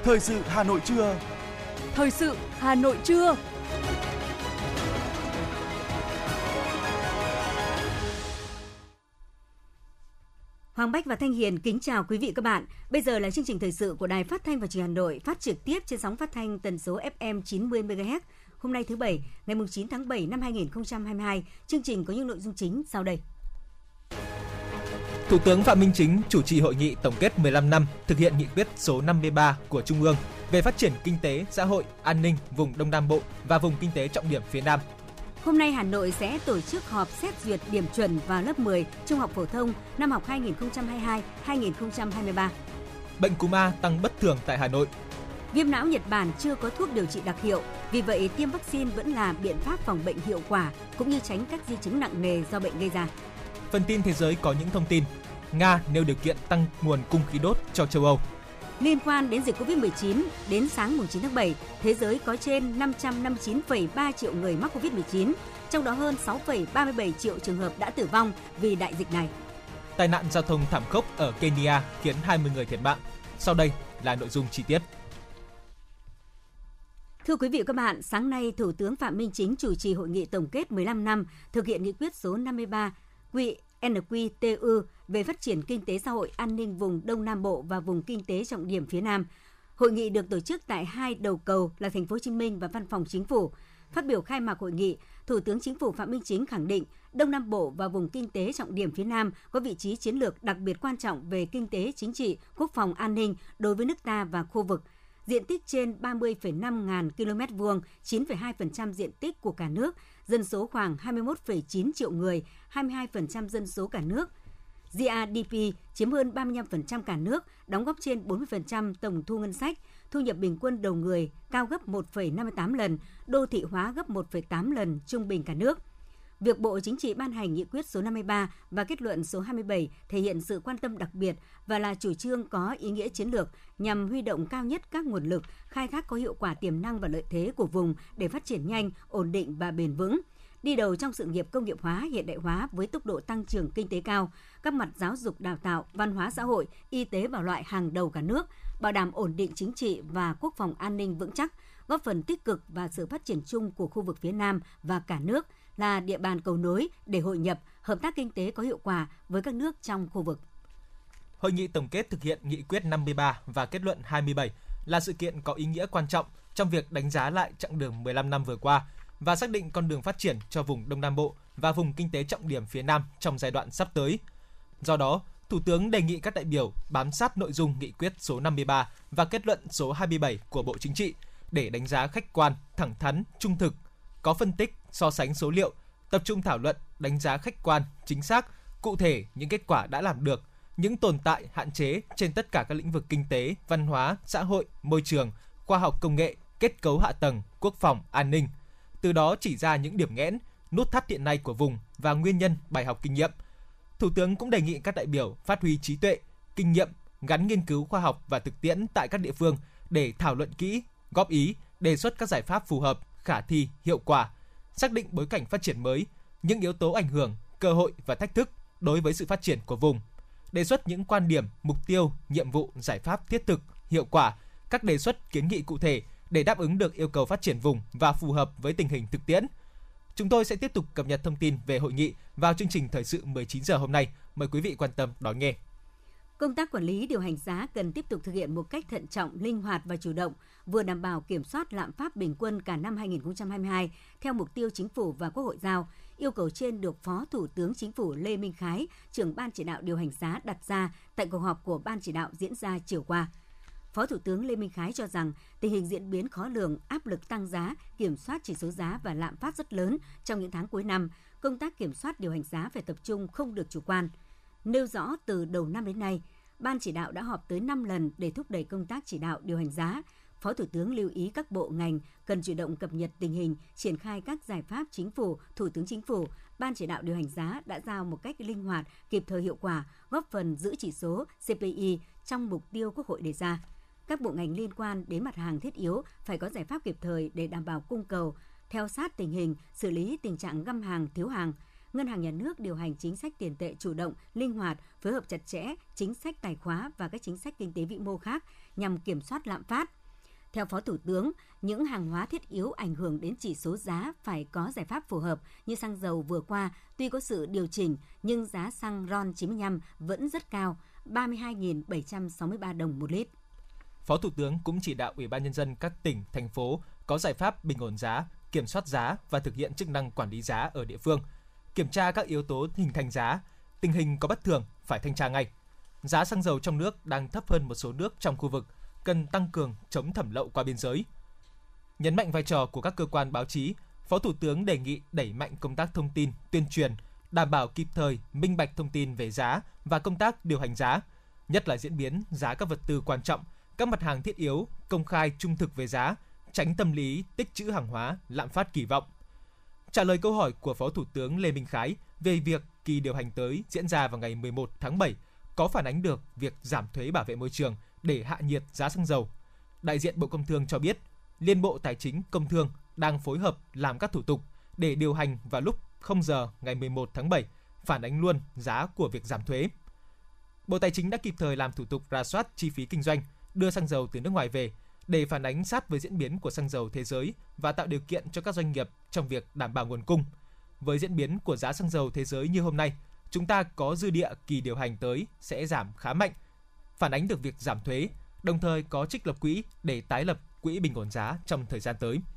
Thời sự Hà Nội trưa. Thời sự Hà Nội trưa. Hoàng Bách và Thanh Hiền kính chào quý vị các bạn. Bây giờ là chương trình thời sự của Đài Phát thanh và Truyền hình Hà Nội, phát trực tiếp trên sóng phát thanh tần số FM 90 MHz. Hôm nay thứ Bảy, ngày 9 tháng 7 năm 2022. Chương trình có những nội dung chính sau đây. Thủ tướng Phạm Minh Chính chủ trì hội nghị tổng kết 15 năm thực hiện nghị quyết số 53 của Trung ương về phát triển kinh tế, xã hội, an ninh vùng Đông Nam Bộ và vùng kinh tế trọng điểm phía Nam. Hôm nay Hà Nội sẽ tổ chức họp xét duyệt điểm chuẩn vào lớp 10 trung học phổ thông năm học 2022-2023. Bệnh cúm A tăng bất thường tại Hà Nội. Viêm não Nhật Bản chưa có thuốc điều trị đặc hiệu, vì vậy tiêm vaccine vẫn là biện pháp phòng bệnh hiệu quả cũng như tránh các di chứng nặng nề do bệnh gây ra. Phần tin thế giới có những thông tin. Nga nêu điều kiện tăng nguồn cung khí đốt cho châu Âu. Liên quan đến dịch Covid-19, đến sáng 9 tháng 7, thế giới có trên 559,3 triệu người mắc Covid-19, trong đó hơn 6,37 triệu trường hợp đã tử vong vì đại dịch này. Tai nạn giao thông thảm khốc ở Kenya khiến 20 người thiệt mạng. Sau đây là nội dung chi tiết. Thưa quý vị và các bạn, sáng nay Thủ tướng Phạm Minh Chính chủ trì hội nghị tổng kết 15 năm thực hiện nghị quyết số 53 QNQTU về phát triển kinh tế xã hội, an ninh vùng Đông Nam Bộ và vùng kinh tế trọng điểm phía Nam. Hội nghị được tổ chức tại hai đầu cầu là Thành phố Hồ Chí Minh và Văn phòng Chính phủ. Phát biểu khai mạc hội nghị, Thủ tướng Chính phủ Phạm Minh Chính khẳng định Đông Nam Bộ và vùng kinh tế trọng điểm phía Nam có vị trí chiến lược đặc biệt quan trọng về kinh tế, chính trị, quốc phòng, an ninh đối với nước ta và khu vực. Diện tích trên 30,5 ngàn km vuông, 9,2% diện tích của cả nước, dân số khoảng 21,9 triệu người, 22% dân số cả nước. GDP chiếm hơn 35% cả nước, đóng góp trên 40% tổng thu ngân sách, thu nhập bình quân đầu người cao gấp 1,58 lần, đô thị hóa gấp 1,8 lần trung bình cả nước. Việc Bộ Chính trị ban hành nghị quyết số 53 và kết luận số 27 thể hiện sự quan tâm đặc biệt và là chủ trương có ý nghĩa chiến lược nhằm huy động cao nhất các nguồn lực, khai thác có hiệu quả tiềm năng và lợi thế của vùng để phát triển nhanh, ổn định và bền vững. Đi đầu trong sự nghiệp công nghiệp hóa, hiện đại hóa với tốc độ tăng trưởng kinh tế cao, các mặt giáo dục đào tạo, văn hóa xã hội, y tế vào loại hàng đầu cả nước, bảo đảm ổn định chính trị và quốc phòng an ninh vững chắc, góp phần tích cực vào sự phát triển chung của khu vực phía Nam và cả nước, là địa bàn cầu nối để hội nhập, hợp tác kinh tế có hiệu quả với các nước trong khu vực. Hội nghị tổng kết thực hiện nghị quyết 53 và kết luận 27 là sự kiện có ý nghĩa quan trọng trong việc đánh giá lại chặng đường 15 năm vừa qua và xác định con đường phát triển cho vùng Đông Nam Bộ và vùng kinh tế trọng điểm phía Nam trong giai đoạn sắp tới. Do đó, Thủ tướng đề nghị các đại biểu bám sát nội dung nghị quyết số 53 và kết luận số 27 của Bộ Chính trị để đánh giá khách quan, thẳng thắn, trung thực, có phân tích, so sánh số liệu, tập trung thảo luận, đánh giá khách quan, chính xác, cụ thể những kết quả đã làm được, những tồn tại, hạn chế trên tất cả các lĩnh vực kinh tế, văn hóa, xã hội, môi trường, khoa học công nghệ, kết cấu hạ tầng, quốc phòng, an ninh. Từ đó chỉ ra những điểm nghẽn, nút thắt hiện nay của vùng và nguyên nhân, bài học kinh nghiệm. Thủ tướng cũng đề nghị các đại biểu phát huy trí tuệ, kinh nghiệm, gắn nghiên cứu khoa học và thực tiễn tại các địa phương để thảo luận kỹ, góp ý, đề xuất các giải pháp phù hợp, khả thi, hiệu quả, xác định bối cảnh phát triển mới, những yếu tố ảnh hưởng, cơ hội và thách thức đối với sự phát triển của vùng, đề xuất những quan điểm, mục tiêu, nhiệm vụ, giải pháp thiết thực, hiệu quả, các đề xuất kiến nghị cụ thể để đáp ứng được yêu cầu phát triển vùng và phù hợp với tình hình thực tiễn. Chúng tôi sẽ tiếp tục cập nhật thông tin về hội nghị vào chương trình thời sự 19 giờ hôm nay. Mời quý vị quan tâm đón nghe. Công tác quản lý điều hành giá cần tiếp tục thực hiện một cách thận trọng, linh hoạt và chủ động, vừa đảm bảo kiểm soát lạm phát bình quân cả năm 2022 theo mục tiêu Chính phủ và Quốc hội giao. Yêu cầu trên được Phó Thủ tướng Chính phủ Lê Minh Khái, trưởng Ban chỉ đạo điều hành giá đặt ra tại cuộc họp của Ban chỉ đạo diễn ra chiều qua. Phó Thủ tướng Lê Minh Khái cho rằng tình hình diễn biến khó lường, áp lực tăng giá, kiểm soát chỉ số giá và lạm phát rất lớn trong những tháng cuối năm, công tác kiểm soát điều hành giá phải tập trung, không được chủ quan. Nêu rõ từ đầu năm đến nay, Ban chỉ đạo đã họp tới 5 lần để thúc đẩy công tác chỉ đạo điều hành giá. Phó Thủ tướng lưu ý các bộ ngành cần chủ động cập nhật tình hình, triển khai các giải pháp Chính phủ, Thủ tướng Chính phủ, Ban chỉ đạo điều hành giá đã giao một cách linh hoạt, kịp thời hiệu quả, góp phần giữ chỉ số CPI trong mục tiêu Quốc hội đề ra. Các bộ ngành liên quan đến mặt hàng thiết yếu phải có giải pháp kịp thời để đảm bảo cung cầu, theo sát tình hình, xử lý tình trạng găm hàng, thiếu hàng. Ngân hàng Nhà nước điều hành chính sách tiền tệ chủ động, linh hoạt, phối hợp chặt chẽ, chính sách tài khóa và các chính sách kinh tế vĩ mô khác nhằm kiểm soát lạm phát. Theo Phó Thủ tướng, những hàng hóa thiết yếu ảnh hưởng đến chỉ số giá phải có giải pháp phù hợp, như xăng dầu vừa qua tuy có sự điều chỉnh nhưng giá xăng RON 95 vẫn rất cao, 32.763 đồng một lít. Phó Thủ tướng cũng chỉ đạo Ủy ban Nhân dân các tỉnh, thành phố có giải pháp bình ổn giá, kiểm soát giá và thực hiện chức năng quản lý giá ở địa phương, kiểm tra các yếu tố hình thành giá, tình hình có bất thường phải thanh tra ngay. Giá xăng dầu trong nước đang thấp hơn một số nước trong khu vực, cần tăng cường chống thẩm lậu qua biên giới. Nhấn mạnh vai trò của các cơ quan báo chí, Phó Thủ tướng đề nghị đẩy mạnh công tác thông tin, tuyên truyền, đảm bảo kịp thời, minh bạch thông tin về giá và công tác điều hành giá, nhất là diễn biến giá các vật tư quan trọng, các mặt hàng thiết yếu, công khai trung thực về giá, tránh tâm lý tích trữ hàng hóa, lạm phát kỳ vọng. Trả lời câu hỏi của Phó Thủ tướng Lê Minh Khái về việc kỳ điều hành tới diễn ra vào ngày 11 tháng 7 có phản ánh được việc giảm thuế bảo vệ môi trường để hạ nhiệt giá xăng dầu, đại diện Bộ Công Thương cho biết, Liên Bộ Tài chính Công Thương đang phối hợp làm các thủ tục để điều hành vào lúc 0 giờ ngày 11 tháng 7 phản ánh luôn giá của việc giảm thuế. Bộ Tài chính đã kịp thời làm thủ tục rà soát chi phí kinh doanh, đưa xăng dầu từ nước ngoài về để phản ánh sát với diễn biến của xăng dầu thế giới và tạo điều kiện cho các doanh nghiệp trong việc đảm bảo nguồn cung. Với diễn biến của giá xăng dầu thế giới như hôm nay, chúng ta có dư địa kỳ điều hành tới sẽ giảm khá mạnh, phản ánh được việc giảm thuế, đồng thời có trích lập quỹ để tái lập quỹ bình ổn giá trong thời gian tới.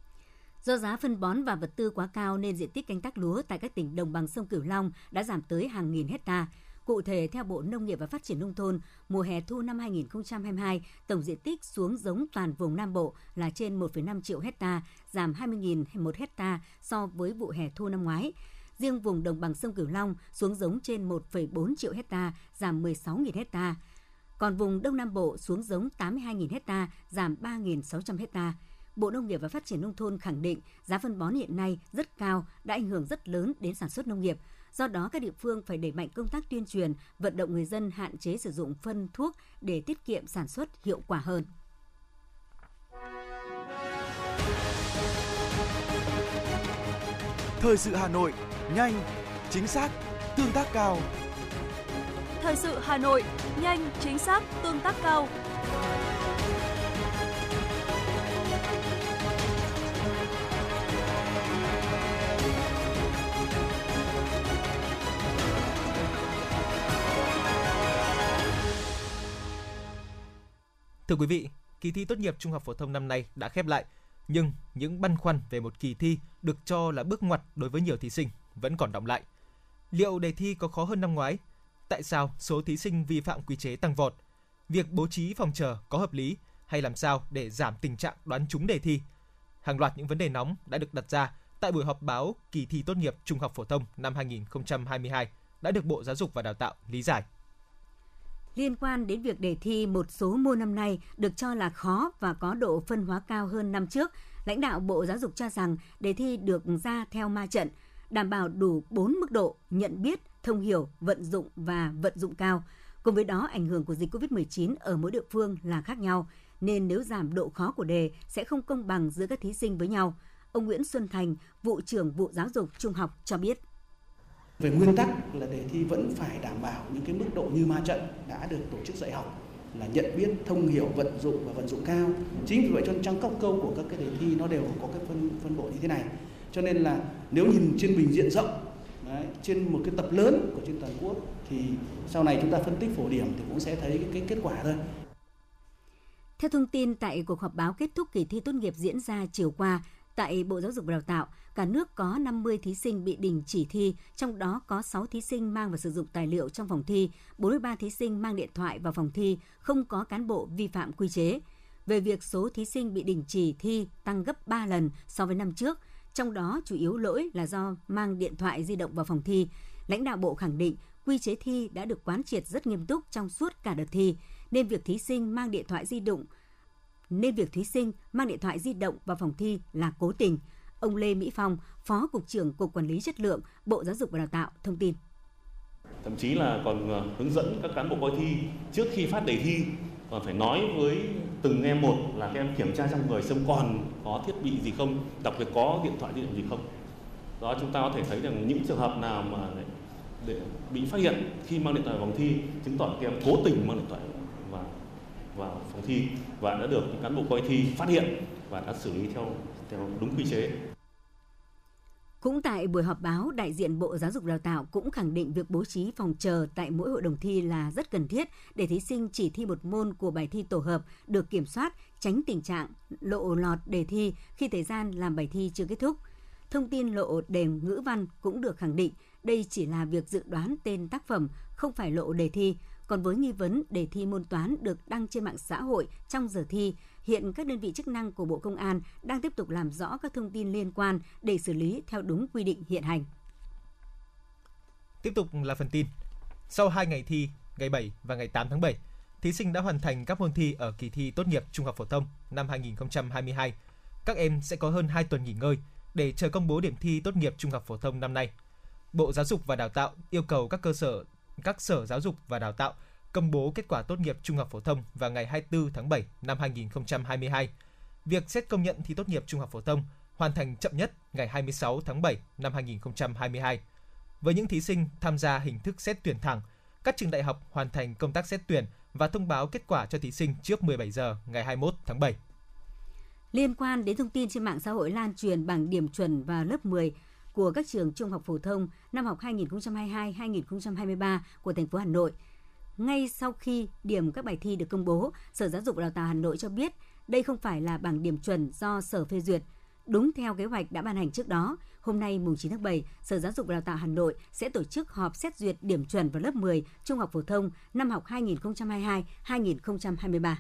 Do giá phân bón và vật tư quá cao nên diện tích canh tác lúa tại các tỉnh đồng bằng sông Cửu Long đã giảm tới hàng nghìn hecta. Cụ thể, theo Bộ Nông nghiệp và Phát triển Nông thôn, mùa hè thu năm 2022, tổng diện tích xuống giống toàn vùng Nam Bộ là trên 1,5 triệu hecta, giảm 20.000 một hecta so với vụ hè thu năm ngoái. Riêng vùng đồng bằng sông Cửu Long xuống giống trên 1,4 triệu hecta, giảm 16.000 hecta. Còn vùng Đông Nam Bộ xuống giống 82.000 hecta, giảm 3.600 hecta. Bộ Nông nghiệp và Phát triển Nông thôn khẳng định giá phân bón hiện nay rất cao, đã ảnh hưởng rất lớn đến sản xuất nông nghiệp. Do đó, các địa phương phải đẩy mạnh công tác tuyên truyền, vận động người dân hạn chế sử dụng phân thuốc để tiết kiệm sản xuất hiệu quả hơn. Thời sự Hà Nội, nhanh, chính xác, tương tác cao. Thời sự Hà Nội, nhanh, chính xác, tương tác cao. Thưa quý vị, kỳ thi tốt nghiệp trung học phổ thông năm nay đã khép lại, nhưng những băn khoăn về một kỳ thi được cho là bước ngoặt đối với nhiều thí sinh vẫn còn đọng lại. Liệu đề thi có khó hơn năm ngoái? Tại sao số thí sinh vi phạm quy chế tăng vọt? Việc bố trí phòng chờ có hợp lý hay làm sao để giảm tình trạng đoán trúng đề thi? Hàng loạt những vấn đề nóng đã được đặt ra tại buổi họp báo kỳ thi tốt nghiệp trung học phổ thông năm 2022 đã được Bộ Giáo dục và Đào tạo lý giải. Liên quan đến việc đề thi một số môn năm nay được cho là khó và có độ phân hóa cao hơn năm trước, lãnh đạo Bộ Giáo dục cho rằng đề thi được ra theo ma trận, đảm bảo đủ 4 mức độ nhận biết, thông hiểu, vận dụng và vận dụng cao. Cùng với đó, ảnh hưởng của dịch COVID-19 ở mỗi địa phương là khác nhau, nên nếu giảm độ khó của đề sẽ không công bằng giữa các thí sinh với nhau. Ông Nguyễn Xuân Thành, Vụ trưởng Vụ Giáo dục Trung học cho biết. Về nguyên tắc là đề thi vẫn phải đảm bảo những cái mức độ như ma trận đã được tổ chức dạy học là nhận biết, thông hiểu, vận dụng và vận dụng cao. Chính vì vậy trong các câu của các cái đề thi nó đều có cái phân bổ như thế này. Cho nên là nếu nhìn trên bình diện rộng, trên một cái tập lớn của trên toàn quốc thì sau này chúng ta phân tích phổ điểm thì cũng sẽ thấy cái kết quả thôi. Theo thông tin tại cuộc họp báo kết thúc kỳ thi tốt nghiệp diễn ra chiều qua, tại Bộ Giáo dục và Đào tạo, cả nước có 50 thí sinh bị đình chỉ thi, trong đó có 6 thí sinh mang và sử dụng tài liệu trong phòng thi, 43 thí sinh mang điện thoại vào phòng thi, không có cán bộ vi phạm quy chế. Về việc số thí sinh bị đình chỉ thi tăng gấp 3 lần so với năm trước, trong đó chủ yếu lỗi là do mang điện thoại di động vào phòng thi. Lãnh đạo Bộ khẳng định quy chế thi đã được quán triệt rất nghiêm túc trong suốt cả đợt thi, nên việc thí sinh mang điện thoại di động vào phòng thi là cố tình. Ông Lê Mỹ Phong, Phó Cục trưởng Cục Quản lý Chất lượng, Bộ Giáo dục và Đào tạo thông tin. Thậm chí là còn hướng dẫn các cán bộ coi thi trước khi phát đề thi còn phải nói với từng em một là các em kiểm tra trong người xem còn có thiết bị gì không, đặc biệt có điện thoại di động gì không. Đó, chúng ta có thể thấy rằng những trường hợp nào mà để bị phát hiện khi mang điện thoại vào phòng thi, chứng tỏ các em cố tình mang điện thoại vào phòng thi và đã được những cán bộ coi thi phát hiện và đã xử lý theo đúng quy chế. Cũng tại buổi họp báo, đại diện Bộ Giáo dục Đào tạo cũng khẳng định việc bố trí phòng chờ tại mỗi hội đồng thi là rất cần thiết để thí sinh chỉ thi một môn của bài thi tổ hợp được kiểm soát, tránh tình trạng lộ lọt đề thi khi thời gian làm bài thi chưa kết thúc. Thông tin lộ đề ngữ văn cũng được khẳng định đây chỉ là việc dự đoán tên tác phẩm, không phải lộ đề thi. Còn với nghi vấn đề thi môn toán được đăng trên mạng xã hội trong giờ thi, hiện các đơn vị chức năng của Bộ Công an đang tiếp tục làm rõ các thông tin liên quan để xử lý theo đúng quy định hiện hành. Tiếp tục là phần tin. Sau 2 ngày thi, ngày 7 và ngày 8 tháng 7, thí sinh đã hoàn thành các môn thi ở kỳ thi tốt nghiệp trung học phổ thông năm 2022. Các em sẽ có hơn 2 tuần nghỉ ngơi để chờ công bố điểm thi tốt nghiệp trung học phổ thông năm nay. Bộ Giáo dục và Đào tạo yêu cầu các sở giáo dục và đào tạo công bố kết quả tốt nghiệp trung học phổ thông vào ngày 24 tháng 7 năm 2022. Việc xét công nhận thi tốt nghiệp trung học phổ thông hoàn thành chậm nhất ngày 26 tháng 7 năm 2022. Với những thí sinh tham gia hình thức xét tuyển thẳng, các trường đại học hoàn thành công tác xét tuyển và thông báo kết quả cho thí sinh trước 17 giờ ngày 21 tháng 7. Liên quan đến thông tin trên mạng xã hội lan truyền bảng điểm chuẩn vào lớp 10 của các trường trung học phổ thông năm học 2022-2023 của thành phố Hà Nội. Ngay sau khi điểm các bài thi được công bố, Sở Giáo dục và Đào tạo Hà Nội cho biết đây không phải là bảng điểm chuẩn do Sở phê duyệt. Đúng theo kế hoạch đã ban hành trước đó, hôm nay mùng 9 tháng 7, Sở Giáo dục và Đào tạo Hà Nội sẽ tổ chức họp xét duyệt điểm chuẩn vào lớp 10 trung học phổ thông năm học 2022-2023.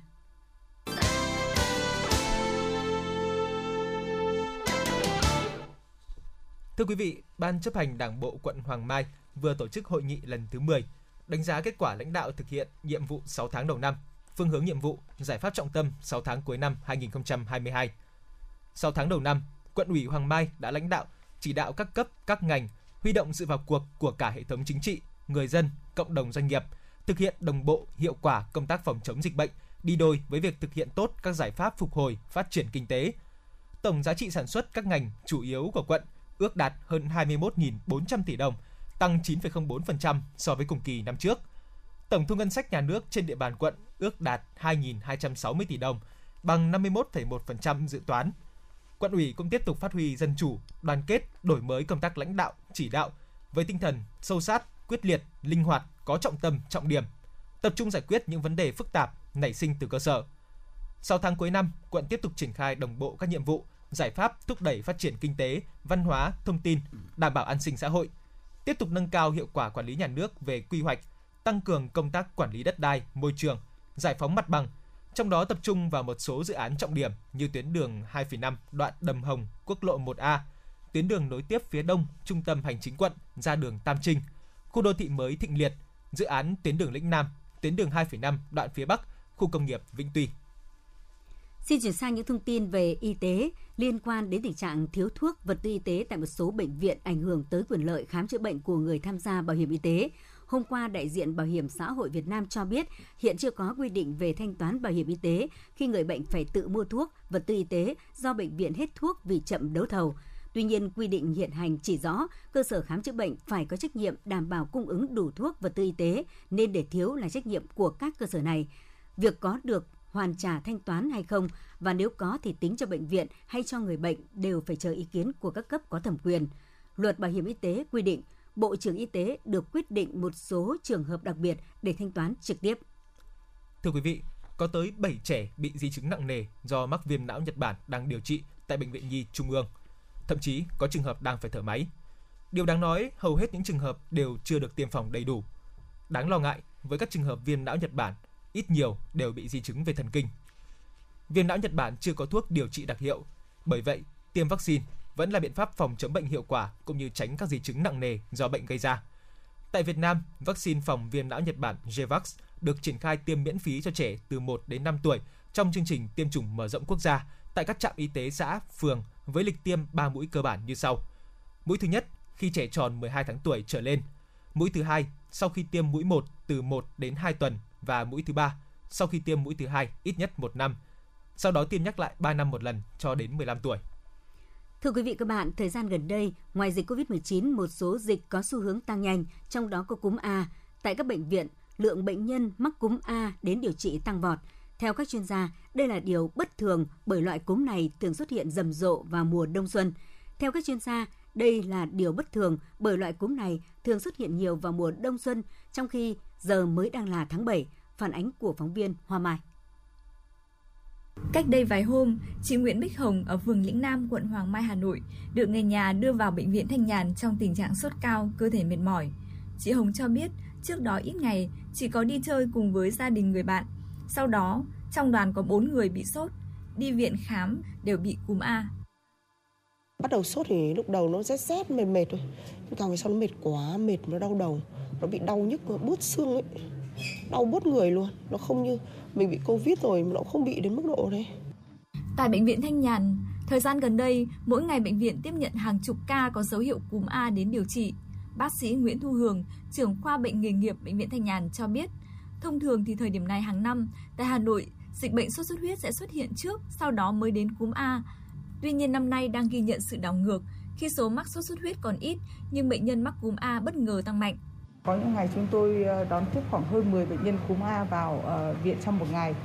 Thưa quý vị, Ban chấp hành Đảng bộ quận Hoàng Mai vừa tổ chức hội nghị lần thứ 10, đánh giá kết quả lãnh đạo thực hiện nhiệm vụ 6 tháng đầu năm, phương hướng nhiệm vụ, giải pháp trọng tâm 6 tháng cuối năm 2022. 6 tháng đầu năm, quận ủy Hoàng Mai đã lãnh đạo, chỉ đạo các cấp, các ngành, huy động sự vào cuộc của cả hệ thống chính trị, người dân, cộng đồng doanh nghiệp, thực hiện đồng bộ, hiệu quả công tác phòng chống dịch bệnh, đi đôi với việc thực hiện tốt các giải pháp phục hồi, phát triển kinh tế. Tổng giá trị sản xuất các ngành chủ yếu của quận ước đạt hơn 21.400 tỷ đồng, tăng 9,04% so với cùng kỳ năm trước. Tổng thu ngân sách nhà nước trên địa bàn quận ước đạt 2.260 tỷ đồng, bằng 51,1% dự toán. Quận ủy cũng tiếp tục phát huy dân chủ, đoàn kết, đổi mới công tác lãnh đạo, chỉ đạo với tinh thần sâu sát, quyết liệt, linh hoạt, có trọng tâm, trọng điểm, tập trung giải quyết những vấn đề phức tạp nảy sinh từ cơ sở. 6 tháng cuối năm, quận tiếp tục triển khai đồng bộ các nhiệm vụ, giải pháp thúc đẩy phát triển kinh tế, văn hóa, thông tin, đảm bảo an sinh xã hội, tiếp tục nâng cao hiệu quả quản lý nhà nước về quy hoạch, tăng cường công tác quản lý đất đai, môi trường, giải phóng mặt bằng, trong đó tập trung vào một số dự án trọng điểm như tuyến đường 2,5 đoạn Đầm Hồng, quốc lộ 1A, tuyến đường nối tiếp phía đông trung tâm hành chính quận ra đường Tam Trinh, khu đô thị mới Thịnh Liệt, dự án tuyến đường Lĩnh Nam, tuyến đường 2,5 đoạn phía bắc, khu công nghiệp Vĩnh Tuy. Xin chuyển sang những thông tin về y tế liên quan đến tình trạng thiếu thuốc, vật tư y tế tại một số bệnh viện ảnh hưởng tới quyền lợi khám chữa bệnh của người tham gia bảo hiểm y tế. Hôm qua, đại diện Bảo hiểm xã hội Việt Nam cho biết hiện chưa có quy định về thanh toán bảo hiểm y tế khi người bệnh phải tự mua thuốc, vật tư y tế do bệnh viện hết thuốc vì chậm đấu thầu. Tuy nhiên, quy định hiện hành chỉ rõ cơ sở khám chữa bệnh phải có trách nhiệm đảm bảo cung ứng đủ thuốc, vật tư y tế, nên để thiếu là trách nhiệm của các cơ sở này. Việc có được hoàn trả thanh toán hay không, và nếu có thì tính cho bệnh viện hay cho người bệnh đều phải chờ ý kiến của các cấp có thẩm quyền. Luật bảo hiểm y tế quy định Bộ trưởng Y tế được quyết định một số trường hợp đặc biệt để thanh toán trực tiếp. Thưa quý vị, có tới 7 trẻ bị di chứng nặng nề do mắc viêm não Nhật Bản đang điều trị tại Bệnh viện Nhi Trung ương. Thậm chí có trường hợp đang phải thở máy. Điều đáng nói, hầu hết những trường hợp đều chưa được tiêm phòng đầy đủ. Đáng lo ngại, với các trường hợp viêm não Nhật Bản, ít nhiều đều bị di chứng về thần kinh. Viêm não Nhật Bản chưa có thuốc điều trị đặc hiệu, bởi vậy tiêm vaccine vẫn là biện pháp phòng chống bệnh hiệu quả cũng như tránh các di chứng nặng nề do bệnh gây ra. Tại Việt Nam, vaccine phòng viêm não Nhật Bản Gvax được triển khai tiêm miễn phí cho trẻ từ 1 đến 5 tuổi trong chương trình tiêm chủng mở rộng quốc gia tại các trạm y tế xã, phường với lịch tiêm 3 mũi cơ bản như sau. Mũi thứ nhất khi trẻ tròn 12 tháng tuổi trở lên, mũi thứ hai sau khi tiêm mũi 1 từ 1 đến 2 tuần và mũi thứ ba sau khi tiêm mũi thứ hai ít nhất 1 năm. Sau đó tiêm nhắc lại 3 năm một lần cho đến 15 tuổi. Thưa quý vị các bạn, thời gian gần đây, ngoài dịch COVID-19, một số dịch có xu hướng tăng nhanh, trong đó có cúm A. Tại các bệnh viện, lượng bệnh nhân mắc cúm A đến điều trị tăng vọt. Theo các chuyên gia, đây là điều bất thường bởi loại cúm này thường xuất hiện rầm rộ vào mùa đông xuân. Theo các chuyên gia, đây là điều bất thường bởi loại cúm này thường xuất hiện nhiều vào mùa đông xuân, trong khi giờ mới đang là tháng 7. Phản ánh của phóng viên Hoa Mai. Cách đây vài hôm, chị Nguyễn Bích Hồng ở phường Lĩnh Nam, quận Hoàng Mai, Hà Nội được người nhà đưa vào bệnh viện Thanh Nhàn trong tình trạng sốt cao, cơ thể mệt mỏi. Chị Hồng cho biết trước đó ít ngày chị có đi chơi cùng với gia đình người bạn. Sau đó, trong đoàn có 4 người bị sốt, đi viện khám đều bị cúm A. Bắt đầu sốt thì lúc đầu nó rét mệt thôi. Càng về sau nó mệt quá, mệt nó đau đầu, nó bị đau nhức, nó buốt xương ấy. Đau buốt người luôn, nó không như mình bị Covid rồi mà nó không bị đến mức độ đấy. Tại bệnh viện Thanh Nhàn, thời gian gần đây, mỗi ngày bệnh viện tiếp nhận hàng chục ca có dấu hiệu cúm A đến điều trị. Bác sĩ Nguyễn Thu Hường, trưởng khoa bệnh nghề nghiệp bệnh viện Thanh Nhàn cho biết, thông thường thì thời điểm này hàng năm, tại Hà Nội, dịch bệnh sốt xuất huyết sẽ xuất hiện trước, sau đó mới đến cúm A. Tuy nhiên năm nay đang ghi nhận sự đảo ngược, khi số mắc sốt xuất huyết còn ít, nhưng bệnh nhân mắc cúm A bất ngờ tăng mạnh. Có những ngày chúng tôi đón tiếp khoảng hơn 10 bệnh nhân cúm A vào viện trong một ngày.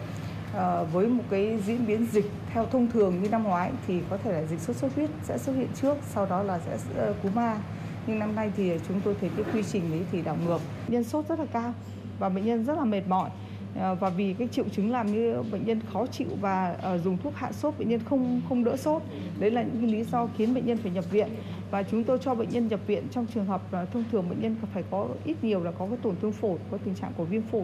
Với một cái diễn biến dịch theo thông thường như năm ngoái thì có thể là dịch sốt xuất huyết sẽ xuất hiện trước, sau đó là sẽ cúm A. Nhưng năm nay thì chúng tôi thấy cái quy trình ấy thì đảo ngược. Bệnh nhân sốt rất là cao và bệnh nhân rất là mệt mỏi. Và vì cái triệu chứng làm như bệnh nhân khó chịu và dùng thuốc hạ sốt, bệnh nhân không đỡ sốt. Đấy là những cái lý do khiến bệnh nhân phải nhập viện. Và chúng tôi cho bệnh nhân nhập viện trong trường hợp thông thường bệnh nhân phải có ít nhiều là có cái tổn thương phổi, có tình trạng của viêm phổi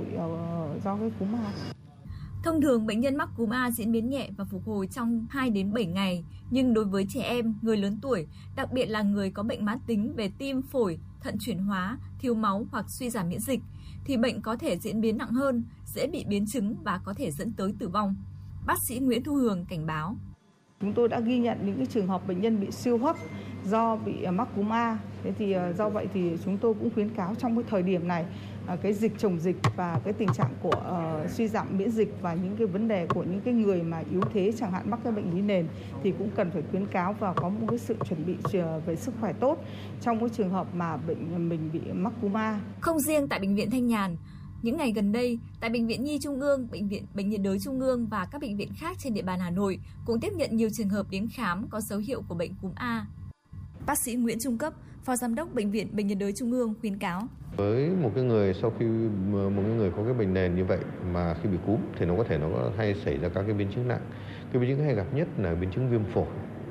do cái cúm A. Thông thường bệnh nhân mắc cúm A diễn biến nhẹ và phục hồi trong 2 đến 7 ngày, nhưng đối với trẻ em, người lớn tuổi, đặc biệt là người có bệnh mãn tính về tim, phổi, thận chuyển hóa, thiếu máu hoặc suy giảm miễn dịch thì bệnh có thể diễn biến nặng hơn, dễ bị biến chứng và có thể dẫn tới tử vong. Bác sĩ Nguyễn Thu Hường cảnh báo. Chúng tôi đã ghi nhận những cái trường hợp bệnh nhân bị siêu hấp do bị mắc cúm A. Thế thì do vậy thì chúng tôi cũng khuyến cáo trong cái thời điểm này cái dịch chồng dịch và cái tình trạng của suy giảm miễn dịch và những cái vấn đề của những cái người mà yếu thế chẳng hạn mắc cái bệnh lý nền thì cũng cần phải khuyến cáo và có một cái sự chuẩn bị về sức khỏe tốt trong cái trường hợp mà mình bị mắc cúm A. Không riêng tại bệnh viện Thanh Nhàn, những ngày gần đây, tại Bệnh viện Nhi Trung ương, Bệnh viện Bệnh nhiệt đới Trung ương và các bệnh viện khác trên địa bàn Hà Nội cũng tiếp nhận nhiều trường hợp đến khám có dấu hiệu của bệnh cúm A. Bác sĩ Nguyễn Trung Cấp, Phó Giám đốc Bệnh viện Bệnh nhiệt đới Trung ương khuyến cáo. Với một cái người sau khi một cái người có cái bệnh nền như vậy mà khi bị cúm thì nó có hay xảy ra các cái biến chứng nặng. Cái biến chứng hay gặp nhất là biến chứng viêm phổi.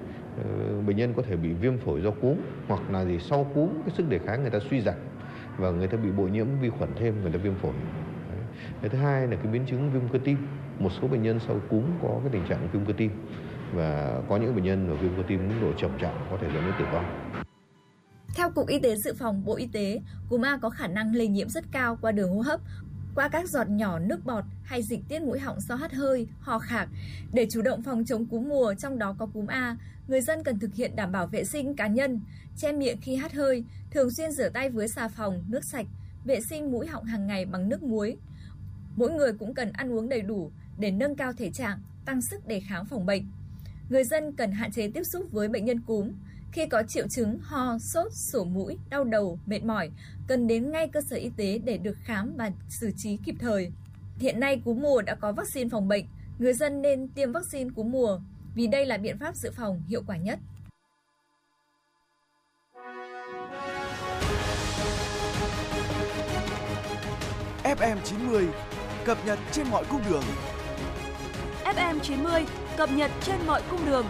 Bệnh nhân có thể bị viêm phổi do cúm hoặc là sau cúm cái sức đề kháng người ta suy giảm và người ta bị bội nhiễm vi khuẩn thêm, người ta viêm phổi. Cái thứ hai là cái biến chứng viêm cơ tim. Một số bệnh nhân sau cúm có cái tình trạng viêm cơ tim và có những bệnh nhân ở viêm cơ tim mức độ trầm trọng có thể dẫn đến tử vong. Theo Cục Y tế Dự phòng Bộ Y tế, cúm A có khả năng lây nhiễm rất cao qua đường hô hấp, qua các giọt nhỏ nước bọt hay dịch tiết mũi họng do hắt hơi, ho khạc. Để chủ động phòng chống cúm mùa, trong đó có cúm A, người dân cần thực hiện đảm bảo vệ sinh cá nhân, che miệng khi hắt hơi, thường xuyên rửa tay với xà phòng, nước sạch, vệ sinh mũi họng hàng ngày bằng nước muối. Mỗi người cũng cần ăn uống đầy đủ để nâng cao thể trạng, tăng sức đề kháng phòng bệnh. Người dân cần hạn chế tiếp xúc với bệnh nhân cúm. Khi có triệu chứng ho, sốt, sổ mũi, đau đầu, mệt mỏi, cần đến ngay cơ sở y tế để được khám và xử trí kịp thời. Hiện nay cúm mùa đã có vaccine phòng bệnh, người dân nên tiêm vaccine cúm mùa vì đây là biện pháp dự phòng hiệu quả nhất. FM 90 cập nhật trên mọi cung đường. FM 90 cập nhật trên mọi cung đường.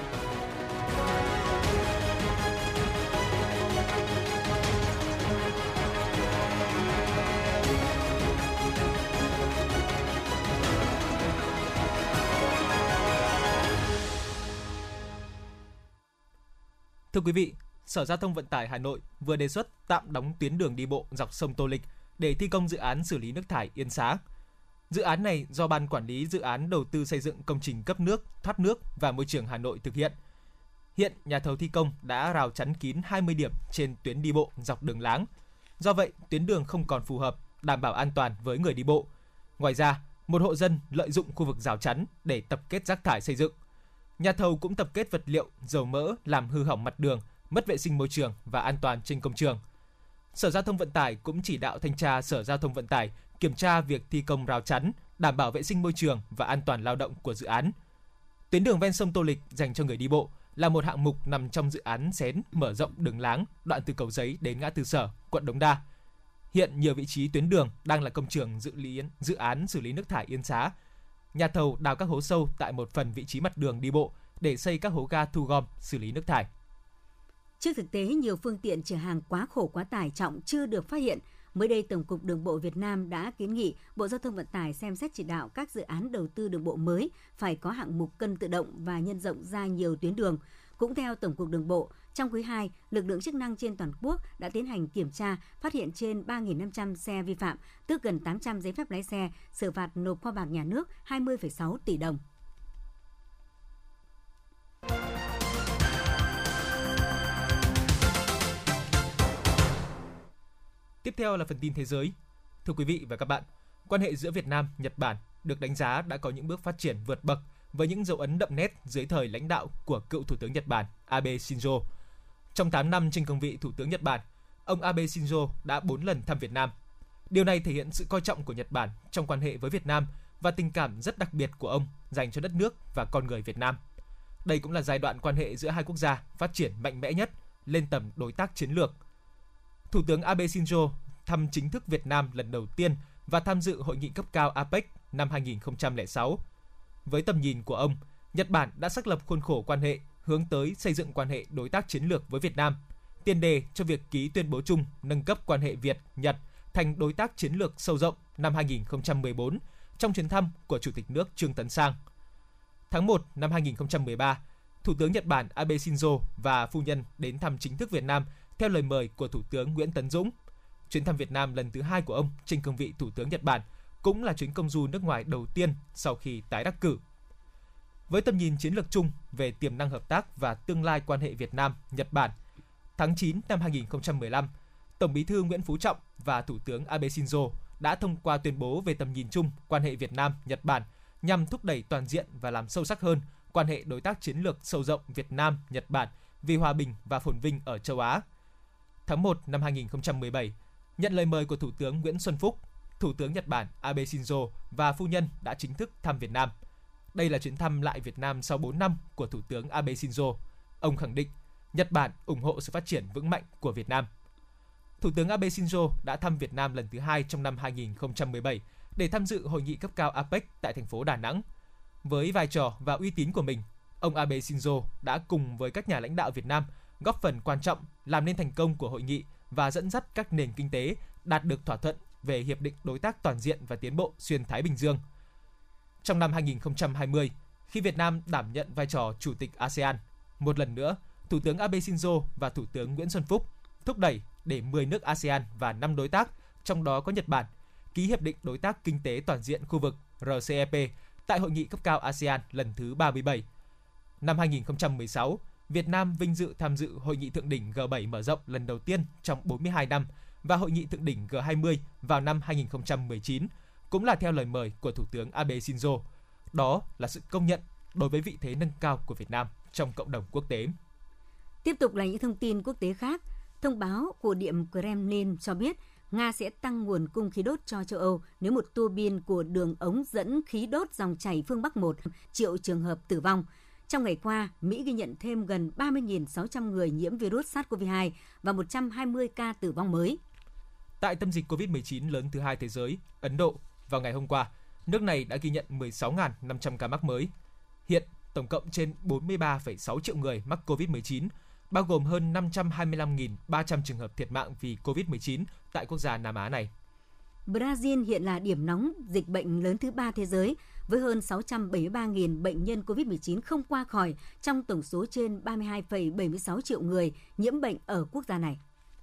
Thưa quý vị, Sở Giao thông Vận tải Hà Nội vừa đề xuất tạm đóng tuyến đường đi bộ dọc sông Tô Lịch để thi công dự án xử lý nước thải Yên Xá. Dự án này do Ban Quản lý Dự án Đầu tư xây dựng công trình cấp nước, thoát nước và môi trường Hà Nội thực hiện. Hiện, nhà thầu thi công đã rào chắn kín 20 điểm trên tuyến đi bộ dọc đường láng. Do vậy, tuyến đường không còn phù hợp, đảm bảo an toàn với người đi bộ. Ngoài ra, một hộ dân lợi dụng khu vực rào chắn để tập kết rác thải xây dựng. Nhà thầu cũng tập kết vật liệu, dầu mỡ làm hư hỏng mặt đường, mất vệ sinh môi trường và an toàn trên công trường. Sở Giao thông Vận tải cũng chỉ đạo thanh tra Sở Giao thông Vận tải kiểm tra việc thi công rào chắn, đảm bảo vệ sinh môi trường và an toàn lao động của dự án. Tuyến đường ven sông Tô Lịch dành cho người đi bộ là một hạng mục nằm trong dự án xén mở rộng đường láng đoạn từ Cầu Giấy đến ngã tư Sở, quận Đống Đa. Hiện nhiều vị trí tuyến đường đang là công trường dự án xử lý nước thải Yên Xá. Nhà thầu đào các hố sâu tại một phần vị trí mặt đường đi bộ để xây các hố ga thu gom xử lý nước thải. Trước thực tế, nhiều phương tiện chở hàng quá khổ quá tải trọng chưa được phát hiện. Mới đây, Tổng cục Đường bộ Việt Nam đã kiến nghị Bộ Giao thông Vận tải xem xét chỉ đạo các dự án đầu tư đường bộ mới phải có hạng mục cân tự động và nhân rộng ra nhiều tuyến đường. Cũng theo Tổng cục Đường bộ, trong quý 2, lực lượng chức năng trên toàn quốc đã tiến hành kiểm tra, phát hiện trên 3.500 xe vi phạm, tước gần 800 giấy phép lái xe, xử phạt nộp kho bạc nhà nước 20,6 tỷ đồng. Tiếp theo là phần tin thế giới. Thưa quý vị và các bạn, quan hệ giữa Việt Nam, Nhật Bản được đánh giá đã có những bước phát triển vượt bậc với những dấu ấn đậm nét dưới thời lãnh đạo của cựu Thủ tướng Nhật Bản Abe Shinzo. Trong 8 năm trên cương vị Thủ tướng Nhật Bản, ông Abe Shinzo đã 4 lần thăm Việt Nam. Điều này thể hiện sự coi trọng của Nhật Bản trong quan hệ với Việt Nam và tình cảm rất đặc biệt của ông dành cho đất nước và con người Việt Nam. Đây cũng là giai đoạn quan hệ giữa hai quốc gia phát triển mạnh mẽ nhất, lên tầm đối tác chiến lược. Thủ tướng Abe Shinzo thăm chính thức Việt Nam lần đầu tiên và tham dự hội nghị cấp cao APEC năm 2006. Với tầm nhìn của ông, Nhật Bản đã xác lập khuôn khổ quan hệ hướng tới xây dựng quan hệ đối tác chiến lược với Việt Nam, tiền đề cho việc ký tuyên bố chung nâng cấp quan hệ Việt-Nhật thành đối tác chiến lược sâu rộng năm 2014 trong chuyến thăm của Chủ tịch nước Trương Tấn Sang. Tháng 1 năm 2013, Thủ tướng Nhật Bản Abe Shinzo và phu nhân đến thăm chính thức Việt Nam theo lời mời của Thủ tướng Nguyễn Tấn Dũng. Chuyến thăm Việt Nam lần thứ 2 của ông trên cương vị Thủ tướng Nhật Bản cũng là chuyến công du nước ngoài đầu tiên sau khi tái đắc cử. Với tầm nhìn chiến lược chung về tiềm năng hợp tác và tương lai quan hệ Việt Nam-Nhật Bản, tháng 9 năm 2015, Tổng Bí thư Nguyễn Phú Trọng và Thủ tướng Abe Shinzo đã thông qua tuyên bố về tầm nhìn chung quan hệ Việt Nam-Nhật Bản nhằm thúc đẩy toàn diện và làm sâu sắc hơn quan hệ đối tác chiến lược sâu rộng Việt Nam-Nhật Bản vì hòa bình và phồn vinh ở châu Á. Tháng 1 năm 2017, nhận lời mời của Thủ tướng Nguyễn Xuân Phúc, Thủ tướng Nhật Bản Abe Shinzo và phu nhân đã chính thức thăm Việt Nam. Đây là chuyến thăm lại Việt Nam sau 4 năm của Thủ tướng Abe Shinzo. Ông khẳng định Nhật Bản ủng hộ sự phát triển vững mạnh của Việt Nam. Thủ tướng Abe Shinzo đã thăm Việt Nam lần thứ 2 trong năm 2017 để tham dự hội nghị cấp cao APEC tại thành phố Đà Nẵng. Với vai trò và uy tín của mình, ông Abe Shinzo đã cùng với các nhà lãnh đạo Việt Nam góp phần quan trọng làm nên thành công của hội nghị và dẫn dắt các nền kinh tế đạt được thỏa thuận về Hiệp định Đối tác Toàn diện và Tiến bộ Xuyên Thái Bình Dương. Trong năm 2020, khi Việt Nam đảm nhận vai trò Chủ tịch ASEAN, một lần nữa, Thủ tướng Abe Shinzo và Thủ tướng Nguyễn Xuân Phúc thúc đẩy để 10 nước ASEAN và 5 đối tác, trong đó có Nhật Bản, ký Hiệp định Đối tác Kinh tế Toàn diện khu vực RCEP tại Hội nghị cấp cao ASEAN lần thứ 37. Năm 2016, Việt Nam vinh dự tham dự Hội nghị Thượng đỉnh G7 mở rộng lần đầu tiên trong 42 năm và Hội nghị Thượng đỉnh G20 vào năm 2019, cũng là theo lời mời của Thủ tướng Abe Shinzo. Đó là sự công nhận đối với vị thế nâng cao của Việt Nam trong cộng đồng quốc tế. Tiếp tục là những thông tin quốc tế khác. Thông báo của Điện Kremlin cho biết Nga sẽ tăng nguồn cung khí đốt cho châu Âu nếu một tua bin của đường ống dẫn khí đốt dòng chảy phương Bắc 1 triệu trường hợp tử vong. Trong ngày qua, Mỹ ghi nhận thêm gần 30.600 người nhiễm virus SARS-CoV-2 và 120 ca tử vong mới. Tại tâm dịch COVID-19 lớn thứ hai thế giới, Ấn Độ, vào ngày hôm qua, nước này đã ghi nhận 16.500 ca mắc mới. Hiện, tổng cộng trên 43,6 triệu người mắc COVID-19, bao gồm hơn 525.300 trường hợp thiệt mạng vì COVID-19 tại quốc gia Nam Á này. Brazil hiện là điểm nóng dịch bệnh lớn thứ 3 thế giới, với hơn 673.000 bệnh nhân COVID-19 không qua khỏi trong tổng số trên 32,76 triệu người nhiễm bệnh ở quốc gia này.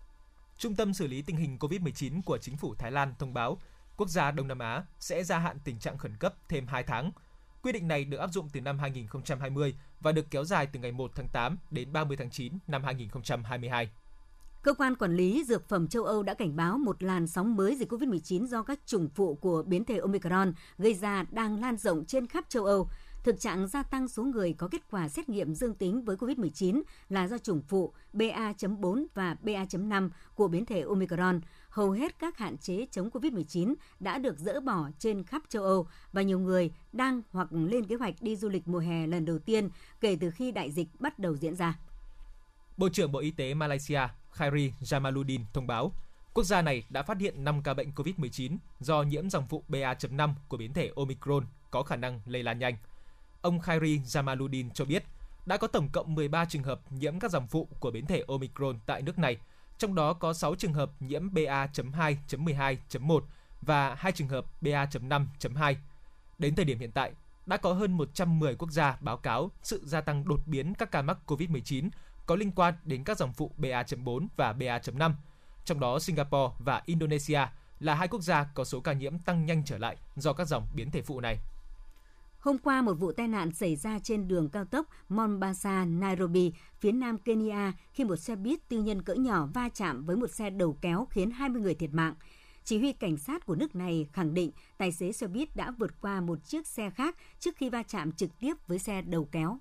Trung tâm xử lý tình hình COVID-19 của chính phủ Thái Lan thông báo quốc gia Đông Nam Á sẽ gia hạn tình trạng khẩn cấp thêm 2 tháng. Quy định này được áp dụng từ năm 2020 và được kéo dài từ ngày 1 tháng 8 đến 30 tháng 9 năm 2022. Cơ quan quản lý dược phẩm châu Âu đã cảnh báo một làn sóng mới dịch COVID-19 do các chủng phụ của biến thể Omicron gây ra đang lan rộng trên khắp châu Âu. Thực trạng gia tăng số người có kết quả xét nghiệm dương tính với COVID-19 là do chủng phụ BA.4 và BA.5 của biến thể Omicron. Hầu hết các hạn chế chống COVID-19 đã được dỡ bỏ trên khắp châu Âu và nhiều người đang hoặc lên kế hoạch đi du lịch mùa hè lần đầu tiên kể từ khi đại dịch bắt đầu diễn ra. Bộ trưởng Bộ Y tế Malaysia Khairi Jamaluddin thông báo, quốc gia này đã phát hiện 5 ca bệnh COVID-19 do nhiễm dòng phụ BA.5 của biến thể Omicron có khả năng lây lan nhanh. Ông Khairi Jamaluddin cho biết, đã có tổng cộng 13 trường hợp nhiễm các dòng phụ của biến thể Omicron tại nước này, trong đó có 6 trường hợp nhiễm BA.2.12.1 và 2 trường hợp BA.5.2. Đến thời điểm hiện tại, đã có hơn 110 quốc gia báo cáo sự gia tăng đột biến các ca mắc COVID-19 có liên quan đến các dòng phụ BA.4 và BA.5. Trong đó Singapore và Indonesia là hai quốc gia có số ca nhiễm tăng nhanh trở lại do các dòng biến thể phụ này. Hôm qua, một vụ tai nạn xảy ra trên đường cao tốc Mombasa-Nairobi, phía nam Kenya, khi một xe buýt tư nhân cỡ nhỏ va chạm với một xe đầu kéo khiến 20 người thiệt mạng. Chỉ huy cảnh sát của nước này khẳng định tài xế xe buýt đã vượt qua một chiếc xe khác trước khi va chạm trực tiếp với xe đầu kéo.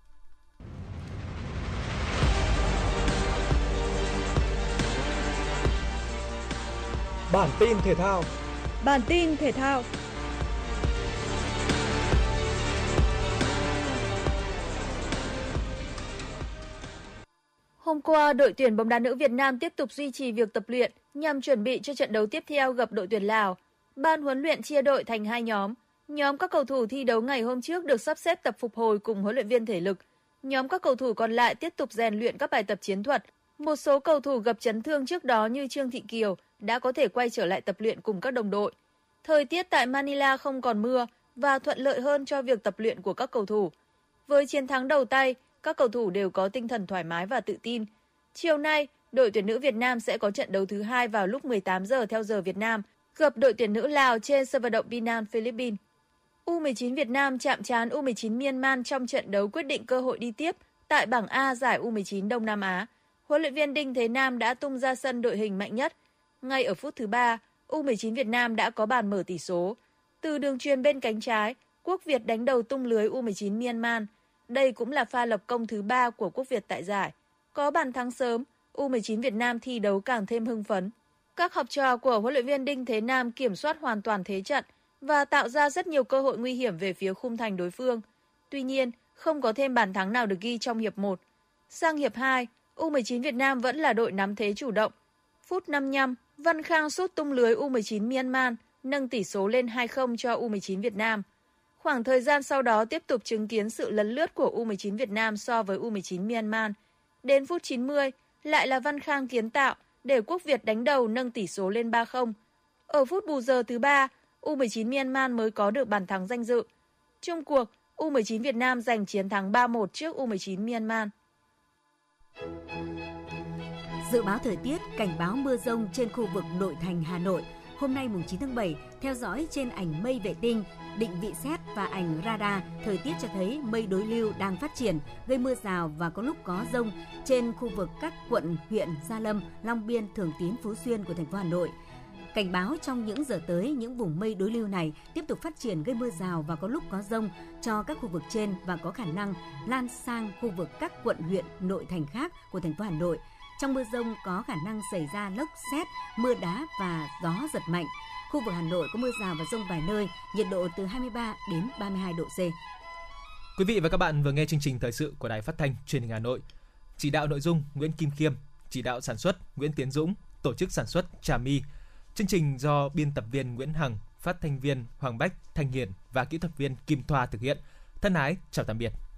Bản tin thể thao. Hôm qua, đội tuyển bóng đá nữ Việt Nam tiếp tục duy trì việc tập luyện nhằm chuẩn bị cho trận đấu tiếp theo gặp đội tuyển Lào. Ban huấn luyện chia đội thành 2 nhóm. Nhóm các cầu thủ thi đấu ngày hôm trước được sắp xếp tập phục hồi cùng huấn luyện viên thể lực. Nhóm các cầu thủ còn lại tiếp tục rèn luyện các bài tập chiến thuật. Một số cầu thủ gặp chấn thương trước đó như Trương Thị Kiều đã có thể quay trở lại tập luyện cùng các đồng đội. Thời tiết tại Manila không còn mưa và thuận lợi hơn cho việc tập luyện của các cầu thủ. Với chiến thắng đầu tay, các cầu thủ đều có tinh thần thoải mái và tự tin. Chiều nay, đội tuyển nữ Việt Nam sẽ có trận đấu thứ 2 vào lúc 18 giờ theo giờ Việt Nam, gặp đội tuyển nữ Lào trên sân vận động Binan, Philippines. U19 Việt Nam chạm trán U19 Myanmar trong trận đấu quyết định cơ hội đi tiếp tại bảng A giải U19 Đông Nam Á. Huấn luyện viên Đinh Thế Nam đã tung ra sân đội hình mạnh nhất. Ngay ở phút thứ 3, U19 Việt Nam đã có bàn mở tỷ số. Từ đường chuyền bên cánh trái, Quốc Việt đánh đầu tung lưới U19 Myanmar. Đây cũng là pha lập công thứ 3 của Quốc Việt tại giải. Có bàn thắng sớm, U19 Việt Nam thi đấu càng thêm hưng phấn. Các học trò của huấn luyện viên Đinh Thế Nam kiểm soát hoàn toàn thế trận và tạo ra rất nhiều cơ hội nguy hiểm về phía khung thành đối phương. Tuy nhiên, không có thêm bàn thắng nào được ghi trong hiệp 1. Sang hiệp 2, U19 Việt Nam vẫn là đội nắm thế chủ động. Phút 55, Văn Khang sút tung lưới U19 Myanmar, nâng tỷ số lên 2-0 cho U19 Việt Nam. Khoảng thời gian sau đó tiếp tục chứng kiến sự lấn lướt của U19 Việt Nam so với U19 Myanmar. Đến phút 90, lại là Văn Khang kiến tạo để Quốc Việt đánh đầu nâng tỷ số lên 3-0. Ở phút bù giờ thứ 3, U19 Myanmar mới có được bàn thắng danh dự. Chung cuộc, U19 Việt Nam giành chiến thắng 3-1 trước U19 Myanmar. Dự báo thời tiết, cảnh báo mưa dông trên khu vực nội thành Hà Nội. Hôm nay mùng 9 tháng 7, theo dõi trên ảnh mây vệ tinh, định vị sét và ảnh radar, thời tiết cho thấy mây đối lưu đang phát triển, gây mưa rào và có lúc có dông trên khu vực các quận, huyện Gia Lâm, Long Biên, Thường Tín, Phú Xuyên của thành phố Hà Nội. Cảnh báo trong những giờ tới, những vùng mây đối lưu này tiếp tục phát triển gây mưa rào và có lúc có dông cho các khu vực trên và có khả năng lan sang khu vực các quận, huyện, nội thành khác của thành phố Hà Nội. Trong mưa dông có khả năng xảy ra lốc sét, mưa đá và gió giật mạnh. Khu vực Hà Nội có mưa rào và dông vài nơi, nhiệt độ từ 23 đến 32 độ C. Quý vị và các bạn vừa nghe chương trình thời sự của Đài Phát thanh Truyền hình Hà Nội. Chỉ đạo nội dung Nguyễn Kim Khiêm, chỉ đạo sản xuất Nguyễn Tiến Dũng, tổ chức sản xuất Trà My. Chương trình do biên tập viên Nguyễn Hằng, phát thanh viên Hoàng Bách, Thanh Hiền và kỹ thuật viên Kim Thoa thực hiện. Thân ái, chào tạm biệt.